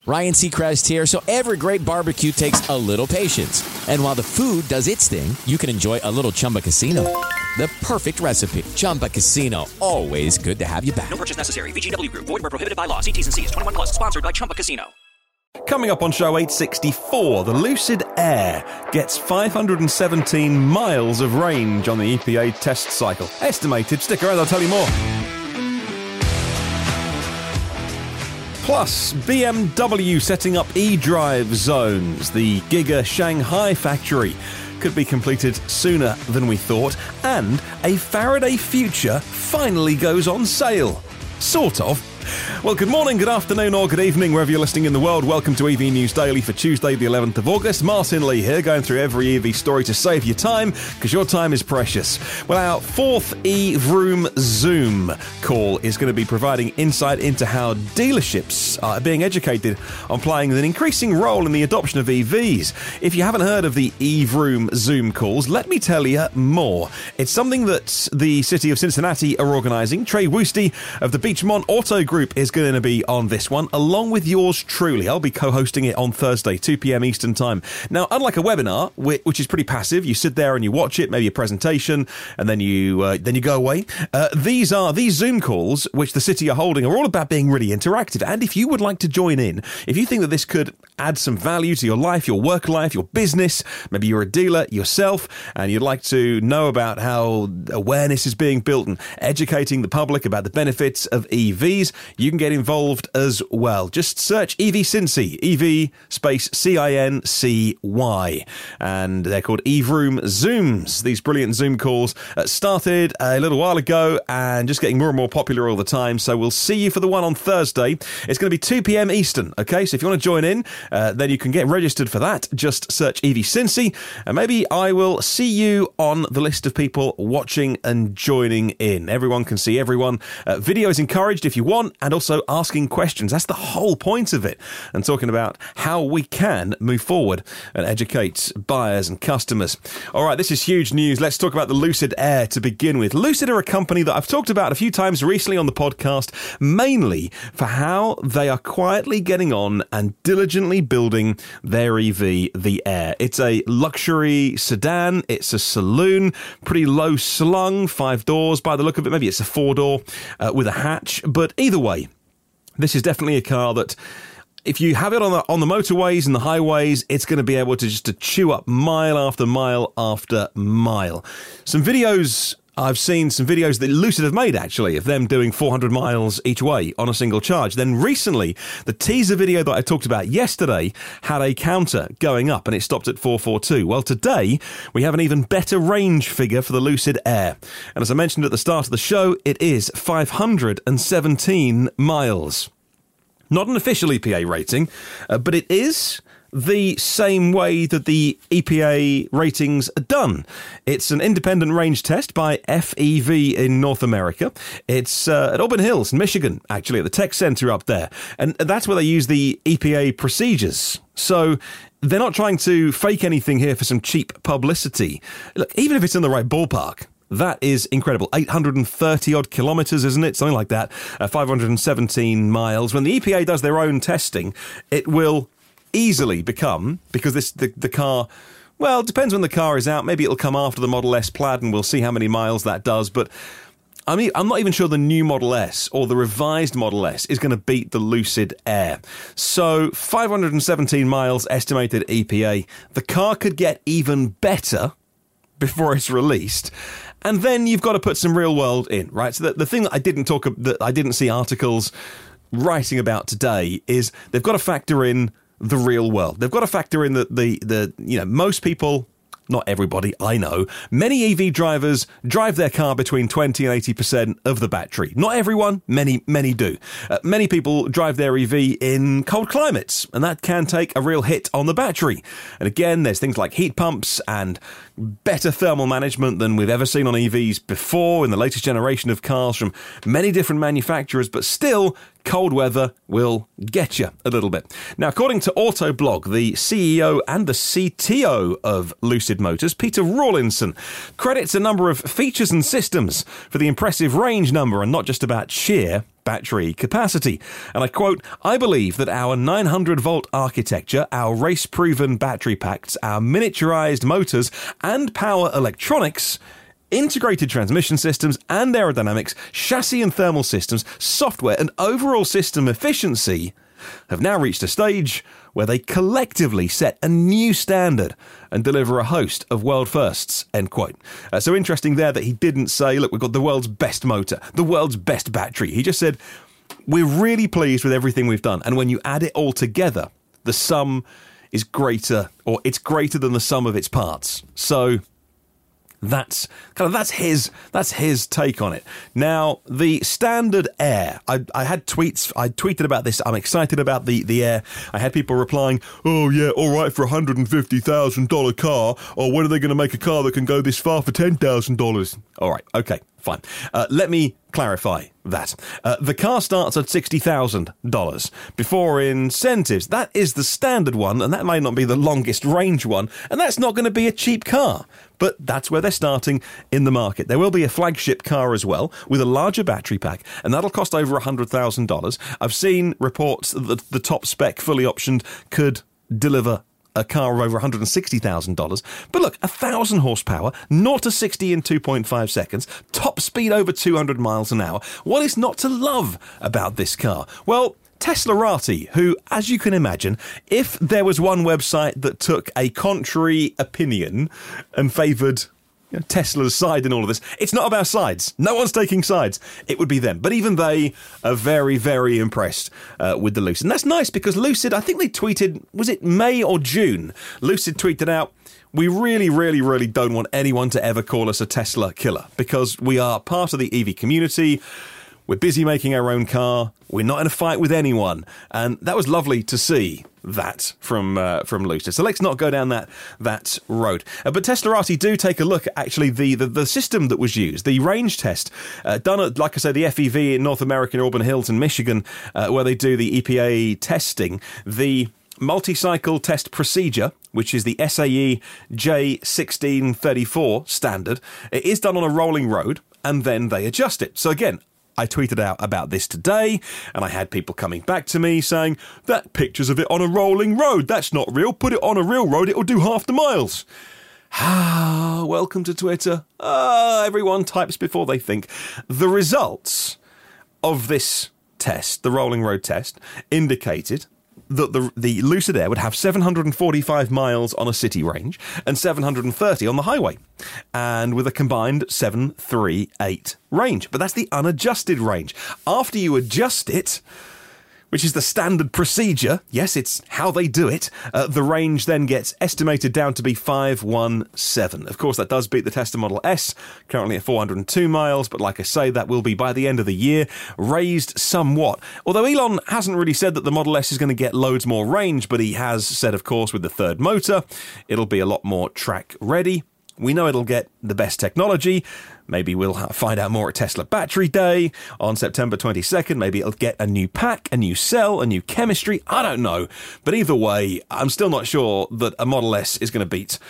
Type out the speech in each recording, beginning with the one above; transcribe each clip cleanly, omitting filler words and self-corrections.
Ryan Seacrest here. So every great barbecue takes a little patience. And while the food does its thing, you can enjoy a little Chumba Casino. The perfect recipe. Chumba Casino. Always good to have you back. No purchase necessary. VGW Group. Void where prohibited by law. See T's and C's. 21 plus. Sponsored by Chumba Casino. Coming up on show 864, the Lucid Air gets 517 miles of range on the EPA test cycle. Estimated. Stick around, I'll tell you more. Plus, BMW setting up eDrive zones. The Giga Shanghai factory could be completed sooner than we thought. And a Faraday Future finally goes on sale. Sort of. Well, good morning, good afternoon, or good evening, wherever you're listening in the world. Welcome to EV News Daily for Tuesday, the 11th of August. Martin Lee here, going through every EV story to save you time, because your time is precious. Well, our fourth eVroom Zoom call is going to be providing insight into how dealerships are being educated on playing an increasing role in the adoption of EVs. If you haven't heard of the eVroom Zoom calls, let me tell you more. It's something that the city of Cincinnati are organising. Trey Woosty of the Beachmont Auto Group is going to be on this one, along with yours truly. I'll be co-hosting it on Thursday, 2 p.m. Eastern Time. Now, unlike a webinar, which is pretty passive, you sit there and you watch it, maybe a presentation, and then you go away. These Zoom calls, which the city are holding, are all about being really interactive. And if you would like to join in, if you think that this could add some value to your life, your work life, your business, maybe you're a dealer yourself, and you'd like to know about how awareness is being built and educating the public about the benefits of EVs, you can get involved as well. Just search EV Cincy, EV space CINCY, and they're called eVroom Zooms. These brilliant Zoom calls started a little while ago and just getting more and more popular all the time. So we'll see you for the one on Thursday. It's going to be 2 p.m. Eastern. Okay, so if you want to join in, then you can get registered for that. Just search EV Cincy, and maybe I will see you on the list of people watching and joining in. Everyone can see everyone. Video is encouraged if you want, and also asking questions. That's the whole point of it. And talking about how we can move forward and educate buyers and customers. All right, this is huge news. Let's talk about the Lucid Air to begin with. Lucid are a company that I've talked about a few times recently on the podcast, mainly for how they are quietly getting on and diligently building their EV, the Air. It's a luxury sedan. It's a saloon, pretty low slung, 5 doors by the look of it. Maybe it's a 4-door with a hatch, but either way, this is definitely a car that, if you have it on the motorways and the highways, it's going to be able to chew up mile after mile after mile. I've seen some videos that Lucid have made, actually, of them doing 400 miles each way on a single charge. Then recently, the teaser video that I talked about yesterday had a counter going up, and it stopped at 442. Well, today, we have an even better range figure for the Lucid Air. And as I mentioned at the start of the show, it is 517 miles. Not an official EPA rating, but it is the same way that the EPA ratings are done. It's an independent range test by FEV in North America. It's at Auburn Hills, Michigan, actually, at the tech center up there. And that's where they use the EPA procedures. So they're not trying to fake anything here for some cheap publicity. Look, even if it's in the right ballpark, that is incredible. 830 odd kilometers, isn't it? Something like that. 517 miles. When the EPA does their own testing, it will easily become, because the car, well, it depends when the car is out. Maybe it'll come after the Model S Plaid, and we'll see how many miles that does. But I mean, I'm not even sure the new Model S or the revised Model S is going to beat the Lucid Air. So 517 miles estimated estimated EPA. The car could get even better before it's released. And then you've got to put some real world in, right? So the thing that I didn't see articles writing about today is they've got to factor in the real world. They've got to factor in the most people, not everybody, I know, many EV drivers drive their car between 20 and 80% of the battery. Not everyone, many do. Many people drive their EV in cold climates, and that can take a real hit on the battery. And again, there's things like heat pumps and better thermal management than we've ever seen on EVs before in the latest generation of cars from many different manufacturers, but still, cold weather will get you a little bit. Now, according to Autoblog, the CEO and the CTO of Lucid Motors, Peter Rawlinson, credits a number of features and systems for the impressive range number, and not just about sheer battery capacity. And I quote, "I believe that our 900-volt architecture, our race-proven battery packs, our miniaturized motors and power electronics, integrated transmission systems and aerodynamics, chassis and thermal systems, software and overall system efficiency have now reached a stage where they collectively set a new standard and deliver a host of world firsts," end quote. So interesting there that he didn't say, look, we've got the world's best motor, the world's best battery. He just said, we're really pleased with everything we've done. And when you add it all together, the sum is greater, or it's greater than the sum of its parts. So that's his take on it. Now, the Standard Air, I had tweets, I tweeted about this, I'm excited about the Air. I had people replying, oh yeah, all right for $150,000 car, or when are they going to make a car that can go this far for $10,000? All right, okay, fine. Let me clarify that. The car starts at $60,000 before incentives. That is the standard one, and that may not be the longest range one, and that's not going to be a cheap car. But that's where they're starting in the market. There will be a flagship car as well, with a larger battery pack, and that'll cost over $100,000. I've seen reports that the top spec, fully optioned, could deliver a car of over $160,000. But look, 1,000 horsepower, 0 to 60 in 2.5 seconds, top speed over 200 miles an hour. What is not to love about this car? Well, Teslarati, who, as you can imagine, if there was one website that took a contrary opinion and favoured Tesla's side in all of this, it's not about sides. No one's taking sides. It would be them. But even they are very, very impressed with the Lucid. And that's nice because Lucid, I think they tweeted, was it May or June? Lucid tweeted out, we really, really, really don't want anyone to ever call us a Tesla killer because we are part of the EV community. We're busy making our own car. We're not in a fight with anyone. And that was lovely to see that from Lucid. So let's not go down that road. But Teslarati do take a look at actually the system that was used, the range test done at, like I say, the FEV in North America in Auburn Hills in Michigan, where they do the EPA testing. The multi-cycle test procedure, which is the SAE J1634 standard, it is done on a rolling road, and then they adjust it. So again, I tweeted out about this today, and I had people coming back to me saying, that pictures of it on a rolling road, that's not real, put it on a real road, it'll do half the miles. Welcome to Twitter. Everyone types before they think. The results of this test, the rolling road test, indicated that the Lucid Air would have 745 miles on a city range and 730 on the highway, and with a combined 738 range. But that's the unadjusted range. After you adjust it, which is the standard procedure, yes, it's how they do it, the range then gets estimated down to be 517. Of course, that does beat the Tesla Model S, currently at 402 miles, but like I say, that will be, by the end of the year, raised somewhat. Although Elon hasn't really said that the Model S is going to get loads more range, but he has said, of course, with the third motor, it'll be a lot more track ready. We know it'll get the best technology. Maybe we'll find out more at Tesla Battery Day on September 22nd. Maybe it'll get a new pack, a new cell, a new chemistry. I don't know. But either way, I'm still not sure that a Model S is going to beat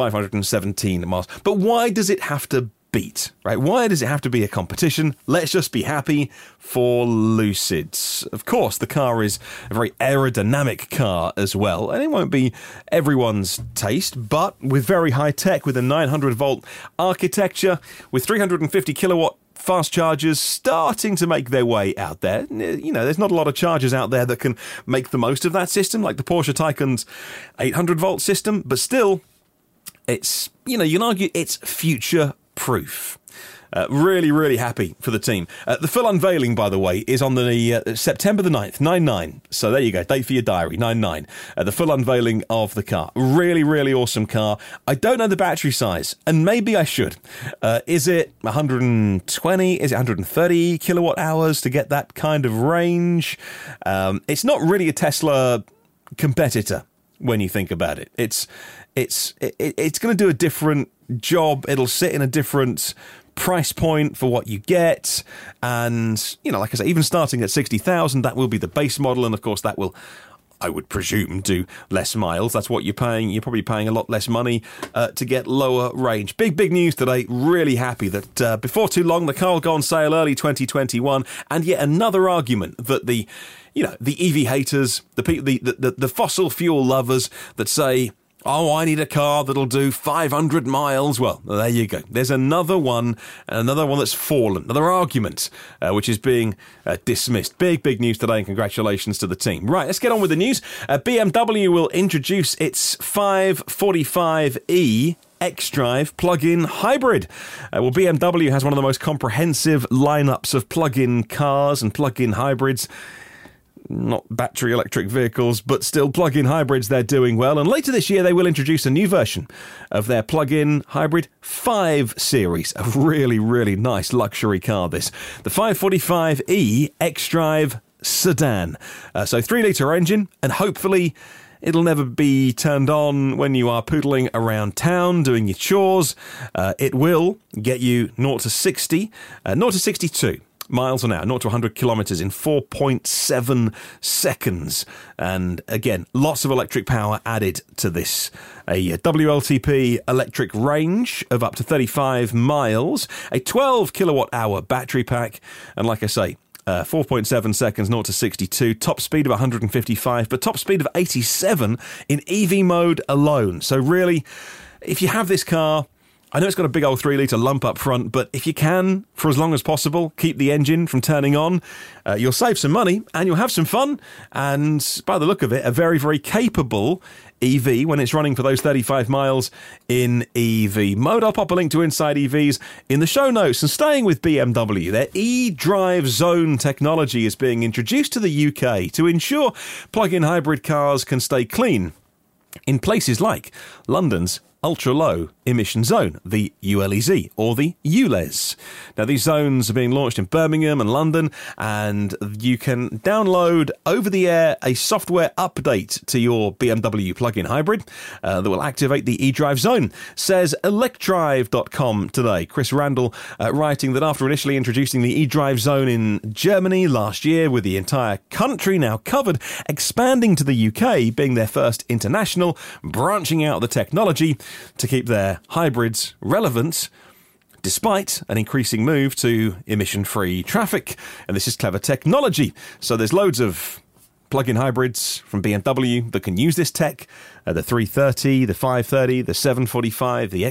517 miles. But why does it have to beat, right? Why does it have to be a competition? Let's just be happy for Lucids. Of course, the car is a very aerodynamic car as well, and it won't be everyone's taste, but with very high tech, with a 900-volt architecture, with 350 kilowatt fast chargers starting to make their way out there. You know, there's not a lot of chargers out there that can make the most of that system, like the Porsche Taycan's 800-volt system, but still, it's, you know, you can argue it's future proof. Really, really happy for the team. The full unveiling, by the way, is on the September the 9th, 9/9. So there you go, date for your diary, 9/9. The full unveiling of the car. Really, really awesome car. I don't know the battery size, and maybe I should. Is it 120? Is it 130 kilowatt hours to get that kind of range? It's not really a Tesla competitor when you think about it. It's going to do a different job. It'll sit in a different price point for what you get, and, you know, like I say, even starting at 60,000, that will be the base model, and of course that will I would presume, do less miles. That's what you're paying. You're probably paying a lot less money to get lower range. Big news today. Really happy that before too long, the car will go on sale early 2021. And yet another argument that the EV haters, the fossil fuel lovers that say, oh, I need a car that'll do 500 miles. Well, there you go. There's another one that's fallen, another argument, which is being dismissed. Big news today, and congratulations to the team. Right, let's get on with the news. BMW will introduce its 545e xDrive plug-in hybrid. BMW has one of the most comprehensive lineups of plug-in cars and plug-in hybrids. Not battery electric vehicles, but still plug-in hybrids. They're doing well. And later this year, they will introduce a new version of their plug-in hybrid 5 Series. A really nice luxury car, this. The 545e xDrive sedan. So 3-litre engine, and hopefully it'll never be turned on when you are poodling around town doing your chores. It will get you 0 to 60, 0 to 62. miles an hour, 0 to 100 kilometres in 4.7 seconds. And again, lots of electric power added to this. A WLTP electric range of up to 35 miles, a 12 kilowatt hour battery pack, and like I say, 4.7 seconds, 0 to 62, top speed of 155, but top speed of 87 in EV mode alone. So really, if you have this car, I know it's got a big old 3-litre lump up front, but if you can, for as long as possible, keep the engine from turning on, you'll save some money and you'll have some fun. And by the look of it, a very capable EV when it's running for those 35 miles in EV mode. I'll pop a link to Inside EVs in the show notes. And staying with BMW, their eDrive Zone technology is being introduced to the UK to ensure plug-in hybrid cars can stay clean in places like London's ultra-low emission zone, the ULEZ, or the ULEZ. Now, these zones are being launched in Birmingham and London, and you can download over-the-air a software update to your BMW plug-in hybrid that will activate the eDrive zone, says electrive.com today. Chris Randall writing that after initially introducing the eDrive zone in Germany last year, with the entire country now covered, expanding to the UK being their first international, branching out the technology to keep their hybrids relevant despite an increasing move to emission-free traffic. And this is clever technology. So there's loads of plug-in hybrids from BMW that can use this tech. The 330, the 530, the 745, the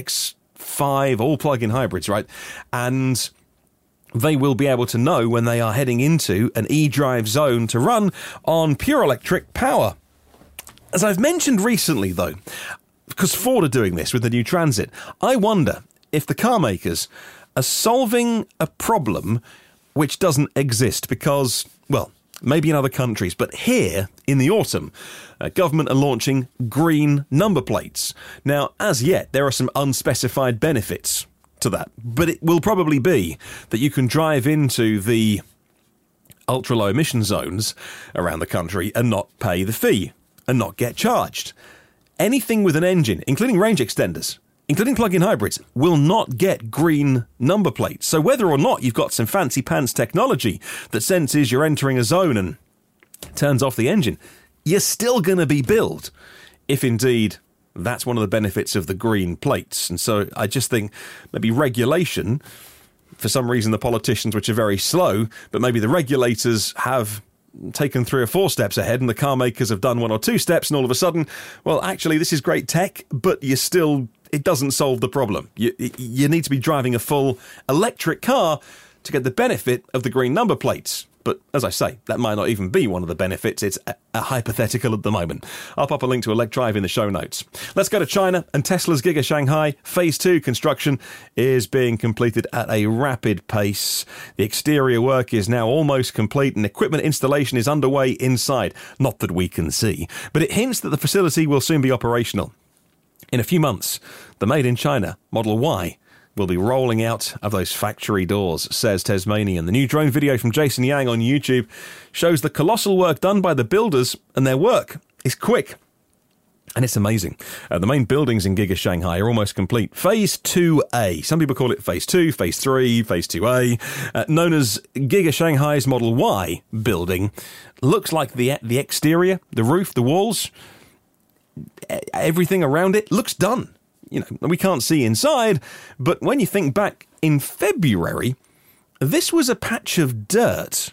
X5, all plug-in hybrids, right? And they will be able to know when they are heading into an eDrive zone to run on pure electric power. As I've mentioned recently, though, because Ford are doing this with the new Transit, I wonder if the car makers are solving a problem which doesn't exist because, well, maybe in other countries, but here in the autumn, government are launching green number plates. Now, as yet, there are some unspecified benefits to that, but it will probably be that you can drive into the ultra-low emission zones around the country and not pay the fee and not get charged. Anything with an engine, including range extenders, including plug-in hybrids, will not get green number plates. So whether or not you've got some fancy pants technology that senses you're entering a zone and turns off the engine, you're still going to be billed, if indeed that's one of the benefits of the green plates. And so I just think maybe regulation, for some reason the politicians, which are very slow, but maybe the regulators have taken 3 or 4 steps ahead and the car makers have done 1 or 2 steps, and all of a sudden, well, actually, this is great tech, but it doesn't solve the problem. You need to be driving a full electric car to get the benefit of the green number plates. But as I say, that might not even be one of the benefits. It's a hypothetical at the moment. I'll pop a link to electrive in the show notes. Let's go to China, and Tesla's Giga Shanghai Phase 2 construction is being completed at a rapid pace. The exterior work is now almost complete and equipment installation is underway inside. Not that we can see, but it hints that the facility will soon be operational. In a few months, the Made in China Model Y will be rolling out of those factory doors, says Tasmanian. The new drone video from Jason Yang on YouTube shows the colossal work done by the builders, and their work is quick. And it's amazing. The main buildings in Giga Shanghai are almost complete. Phase 2A. Some people call it Phase 2, Phase 3, Phase 2A. Known as Giga Shanghai's Model Y building. Looks like the exterior, the roof, the walls, everything around it looks done. You know, we can't see inside, but when you think back in February, this was a patch of dirt.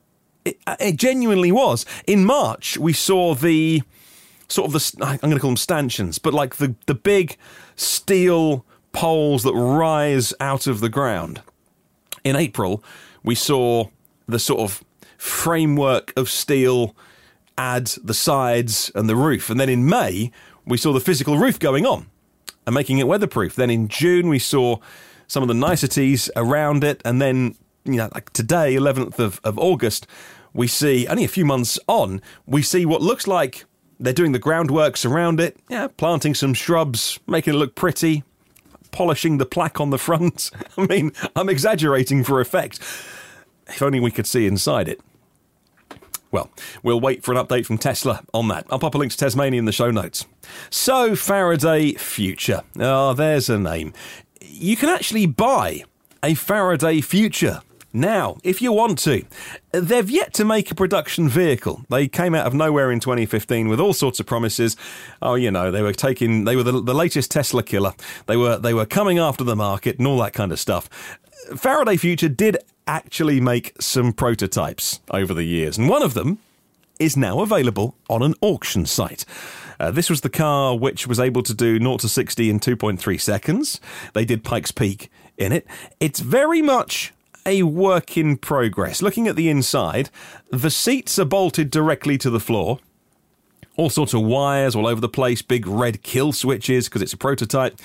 It genuinely was. In March, we saw the sort of I'm going to call them stanchions, but like the big steel poles that rise out of the ground. In April, we saw the sort of framework of steel add the sides and the roof. And then in May, we saw the physical roof going on and making it weatherproof. Then in June, we saw some of the niceties around it. And then, you know, like today, 11th of August, we see, only a few months on, we see what looks like they're doing the groundworks around it, planting some shrubs, making it look pretty, polishing the plaque on the front. I mean, I'm exaggerating for effect. If only we could see inside it. Well, we'll wait for an update from Tesla on that. I'll pop a link to Tasmania in the show notes. So, Faraday Future. Oh, there's a name. You can actually buy a Faraday Future now, if you want to. They've yet to make a production vehicle. They came out of nowhere in 2015 with all sorts of promises. Oh, you know, they were the latest Tesla killer. They were coming after the market and all that kind of stuff. Faraday Future did actually make some prototypes over the years, and one of them is now available on an auction site. This was the car which was able to do 0 to 60 in 2.3 seconds. They did Pikes Peak in it. It's very much a work in progress. Looking at the inside, the seats are bolted directly to the floor. All sorts of wires all over the place, big red kill switches because it's a prototype.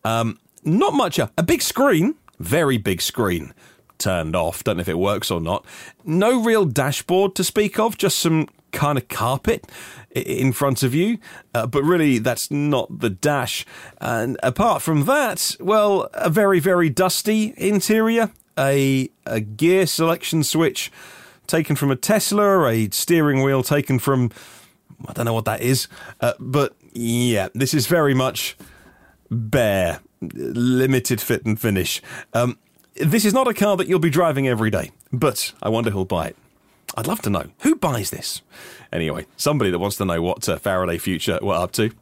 Not much, a big screen, very big screen, turned off, don't know if it works or not. No real dashboard to speak of, just some kind of carpet in front of you, but really that's not the dash. And apart from that, well, a very, very dusty interior. A gear selection switch taken from a Tesla, a steering wheel taken from, I don't know what that is, but yeah, this is very much bare, limited fit and finish. This is not a car that you'll be driving every day, but I wonder who'll buy it. I'd love to know. Who buys this? Anyway, somebody that wants to know what Faraday Future were up to.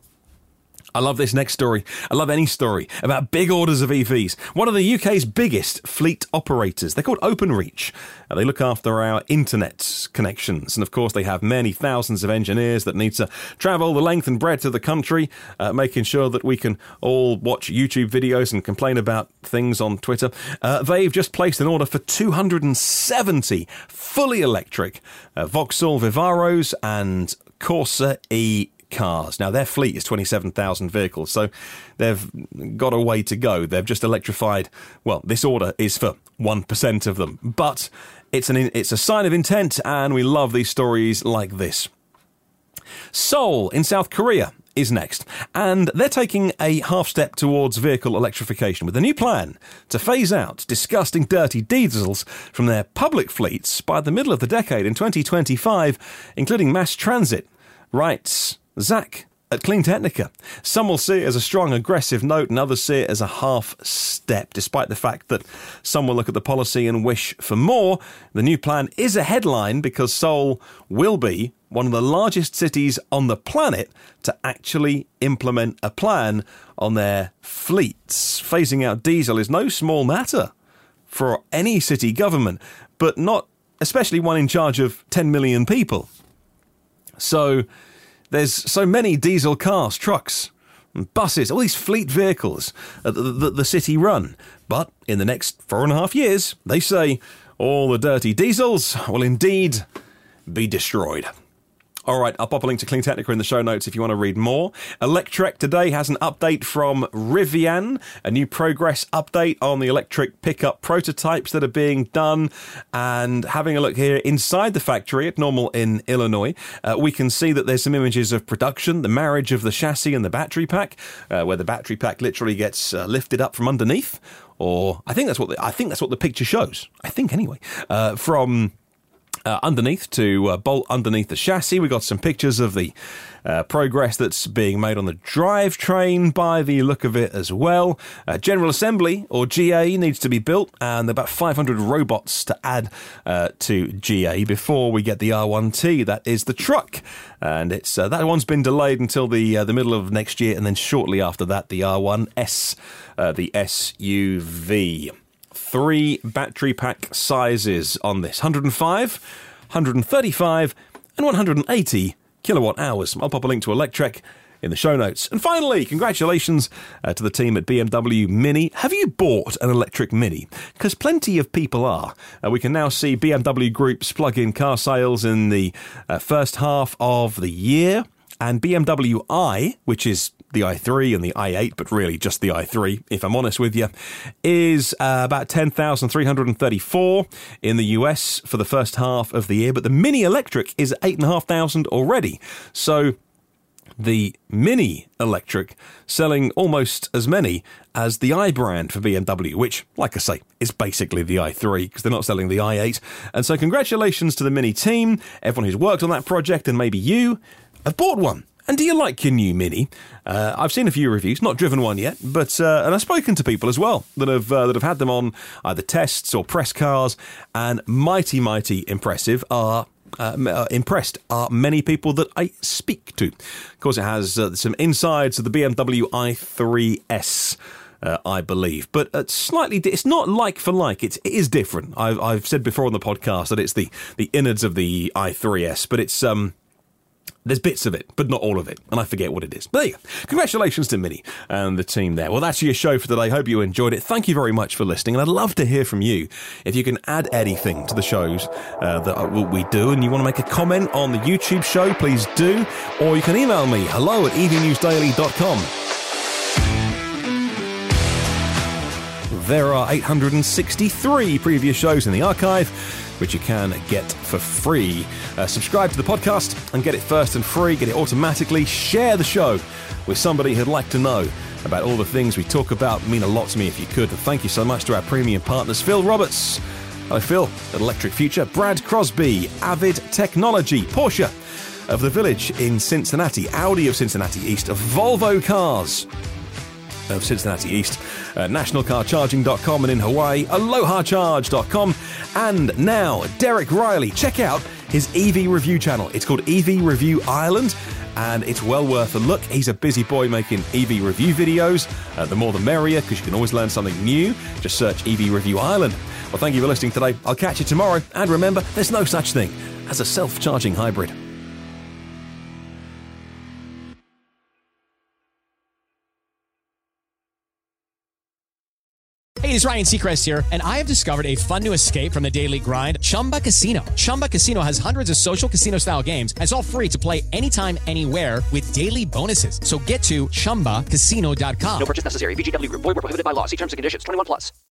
I love this next story. I love any story about big orders of EVs. One of the UK's biggest fleet operators. They're called Openreach. They look after our internet connections. And of course, they have many thousands of engineers that need to travel the length and breadth of the country, making sure that we can all watch YouTube videos and complain about things on Twitter. They've just placed an order for 270 fully electric Vauxhall Vivaros and Corsa E cars. Now, their fleet is 27,000 vehicles, so they've got a way to go. They've just electrified, well, this order is for 1% of them, but it's a sign of intent, and we love these stories like this. Seoul in South Korea is next, and they're taking a half step towards vehicle electrification with a new plan to phase out disgusting dirty diesels from their public fleets by the middle of the decade in 2025, including mass transit, writes Zach at Clean Technica. Some will see it as a strong, aggressive note, and others see it as a half step. Despite the fact that some will look at the policy and wish for more, the new plan is a headline because Seoul will be one of the largest cities on the planet to actually implement a plan on their fleets. Phasing out diesel is no small matter for any city government, but not especially one in charge of 10 million people. So there's so many diesel cars, trucks, and buses, all these fleet vehicles that the city run. But in the next 4.5 years, they say all the dirty diesels will indeed be destroyed. All right, I'll pop a link to Clean Technica in the show notes if you want to read more. Electrek today has an update from Rivian, a new progress update on the electric pickup prototypes that are being done. And having a look here inside the factory at Normal in Illinois, we can see that there's some images of production, the marriage of the chassis and the battery pack, where the battery pack literally gets lifted up from underneath. Or I think that's what the picture shows. I think anyway, from underneath to bolt underneath the chassis. We got some pictures of the progress that's being made on the drivetrain by the look of it as well. General Assembly, or GA, needs to be built, and there are about 500 robots to add to GA before we get the R1T. That is the truck, and it's that one's been delayed until the middle of next year, and then shortly after that, the R1S, the SUV. 3 battery pack sizes on this: 105, 135, and 180 kilowatt hours. I'll pop a link to Electrek in the show notes. And finally, congratulations to the team at BMW Mini. Have you bought an electric Mini? Because plenty of people are. We can now see BMW Group's plug-in car sales in the first half of the year. And BMW i, which is the i3 and the i8, but really just the i3, if I'm honest with you, is about 10,334 in the US for the first half of the year. But the Mini Electric is 8,500 already. So the Mini Electric selling almost as many as the i brand for BMW, which, like I say, is basically the i3 because they're not selling the i8. And so congratulations to the Mini team, everyone who's worked on that project, and maybe you have bought one. And do you like your new Mini? I've seen a few reviews, not driven one yet, but and I've spoken to people as well that have had them on either tests or press cars, and mighty impressive are. Impressed are many people that I speak to. Of course, it has some insides of the BMW i3S. I believe, but it's not like for like. It is different. I've said before on the podcast that it's the innards of the i3S, but it's there's bits of it, but not all of it, and I forget what it is. But there you go. Congratulations to Mini and the team there. Well, that's your show for today. Hope you enjoyed it. Thank you very much for listening, and I'd love to hear from you. If you can add anything to the shows that we do, and you want to make a comment on the YouTube show, please do. Or you can email me, hello@evnewsdaily.com. There are 863 previous shows in the archive, which you can get for free. Subscribe to the podcast and get it first and free. Get it automatically. Share the show with somebody who'd like to know about all the things we talk about. Mean a lot to me if you could. And thank you so much to our premium partners, Phil Roberts. Hello, Phil, at Electric Future. Brad Crosby, Avid Technology. Porsche of the Village in Cincinnati. Audi of Cincinnati East. Volvo Cars of Cincinnati East, nationalcarcharging.com, and in Hawaii, allohacharge.com. And now, Derek Riley. Check out his EV review channel. It's called EV Review Ireland, and it's well worth a look. He's a busy boy making EV review videos. The more the merrier, because you can always learn something new. Just search EV Review Ireland. Well, thank you for listening today. I'll catch you tomorrow. And remember, there's no such thing as a self-charging hybrid. Hey, it's Ryan Seacrest here, and I have discovered a fun new escape from the daily grind, Chumba Casino. Chumba Casino has hundreds of social casino-style games, and it's all free to play anytime, anywhere with daily bonuses. So get to ChumbaCasino.com. No purchase necessary. VGW Group. Void where prohibited by law. See terms and conditions. 21+.